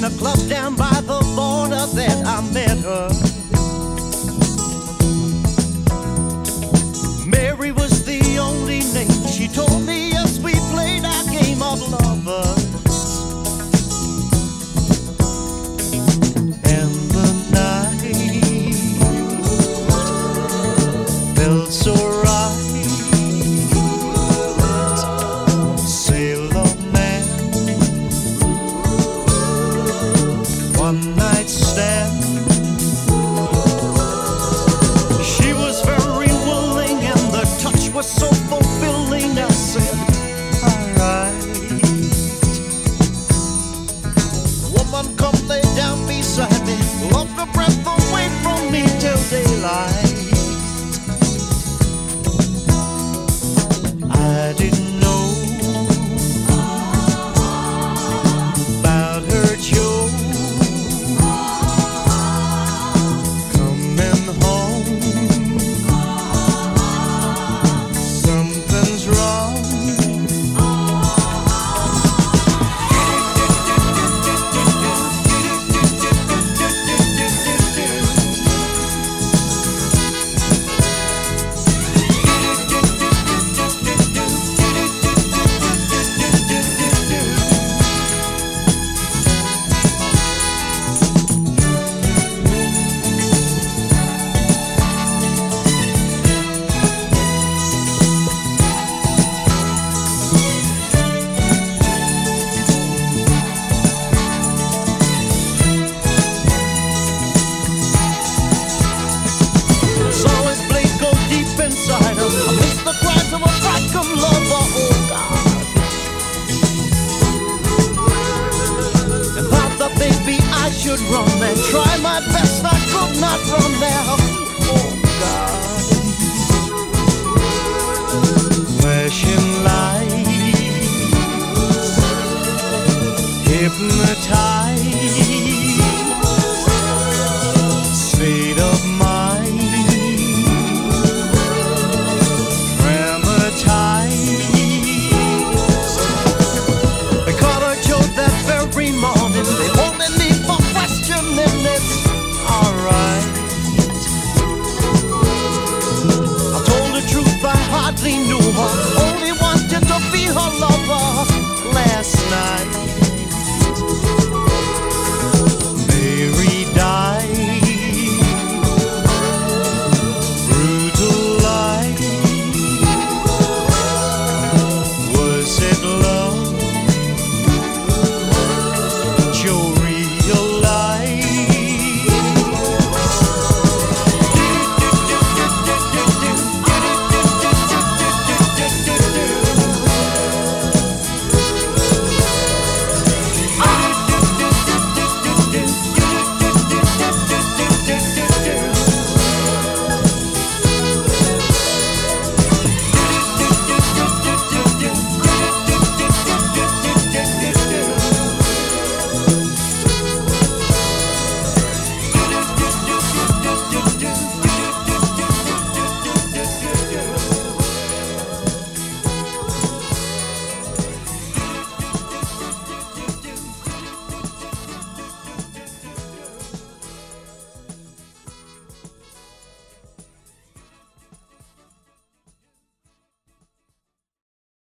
a club down by the border that I met her. Mary was the only name she told me as we played our game of lovers. And the night felt so right. Sailor man, one night stand. She was very willing and the touch was so fulfilling. I said, alright. Woman, come lay down beside me, lock a breath away from me till daylight. I didn't know about her Joe coming home. Something's wrong. Inside her, I miss the cries of a Frankham lover, oh God. And thought that maybe I should run and try my best